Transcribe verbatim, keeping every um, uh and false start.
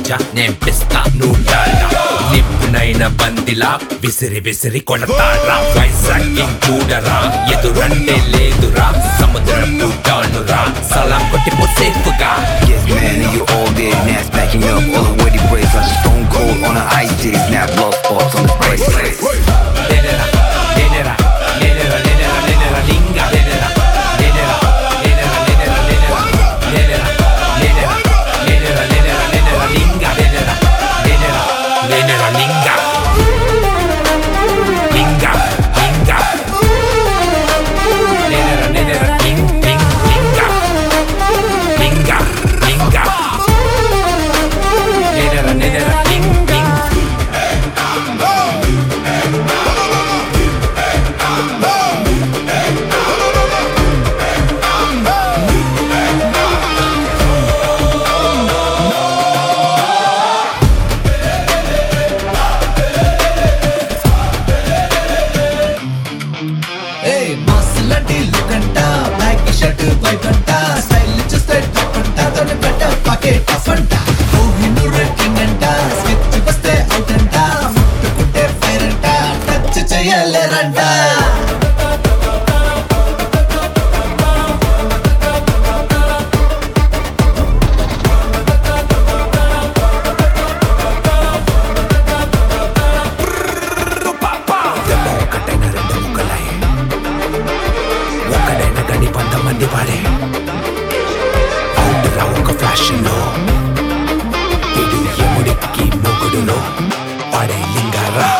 రాజా నేర్పిస్తా నూటాడా నిప్పునైన బందిలా విసిరి విసిరి కొడతారా వైజాగ్ చూడరా ఎదురంటే లేదురా సముద్రపు డానురా సలాం కొట్టి పోసేపుగా Yes man, and you all dead now smacking up all the witty braids like a stone cold on an ice day. Snap blood spots on the face. Lenera, lenera, lenera, lenera, lenera, linga, lenera, lenera, lenera, lenera, lenera, lenera, lenera, lenera, lenera, lenera, linga, lenera, lenera, lenera, linga, linga, linga, lenera, lenera, ling, ling, linga, linga, linga, lenera, lenera, ling, ling. Hey, మాస్లటి look అంట back shirt wipe అంట style చూస్తే top అంట తోని పెట్ట pocket of అంట Kohinoor king అంట switch వస్తే అవుట్ అంట ముట్టుకుంటే ఫైర్ అంట టచ్ చేయలేరంట ఒకటైన రెండు ముక్కలై ఒక్కడైన గడి పంతమంది వాడే అవుట్ రా ఒక ఫ్లాష్ లో ఇడు ఎముడికి మొగుడులో వాడే లింగారా